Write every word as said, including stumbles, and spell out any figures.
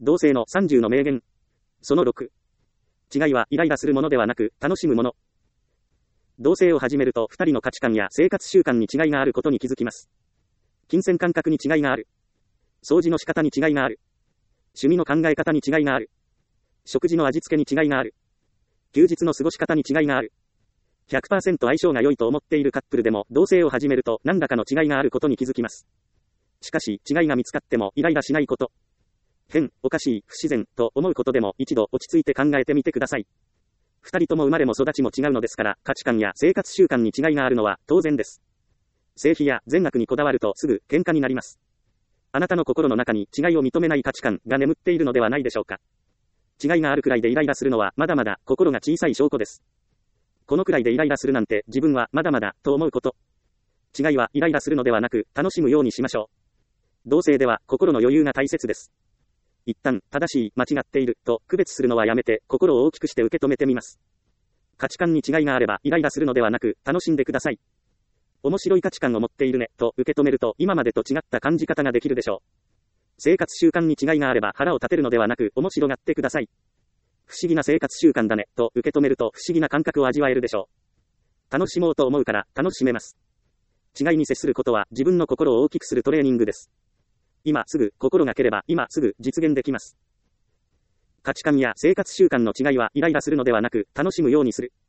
同性のさんじゅうの名言。そのろく。違いはイライラするものではなく、楽しむもの。同性を始めるとふたりの価値観や生活習慣に違いがあることに気づきます。金銭感覚に違いがある。掃除の仕方に違いがある。趣味の考え方に違いがある。食事の味付けに違いがある。休日の過ごし方に違いがある。ひゃくパーセント 相性が良いと思っているカップルでも同性を始めると何らかの違いがあることに気づきます。しかし違いが見つかってもイライラしないこと。変、おかしい、不自然と思うことでも一度落ち着いて考えてみてください。二人とも生まれも育ちも違うのですから、価値観や生活習慣に違いがあるのは当然です。性比や善悪にこだわるとすぐ喧嘩になります。あなたの心の中に違いを認めない価値観が眠っているのではないでしょうか。違いがあるくらいでイライラするのはまだまだ心が小さい証拠です。このくらいでイライラするなんて自分はまだまだと思うこと。違いはイライラするのではなく楽しむようにしましょう。同性では心の余裕が大切です。一旦正しい間違っていると区別するのはやめて心を大きくして受け止めてみます。価値観に違いがあればイライラするのではなく楽しんでください。面白い価値観を持っているねと受け止めると今までと違った感じ方ができるでしょう。生活習慣に違いがあれば腹を立てるのではなく面白がってください。不思議な生活習慣だねと受け止めると不思議な感覚を味わえるでしょう。楽しもうと思うから楽しめます。違いに接することは自分の心を大きくするトレーニングです。今すぐ心がければ今すぐ実現できます。価値観や生活習慣の違いはイライラするのではなく楽しむようにする。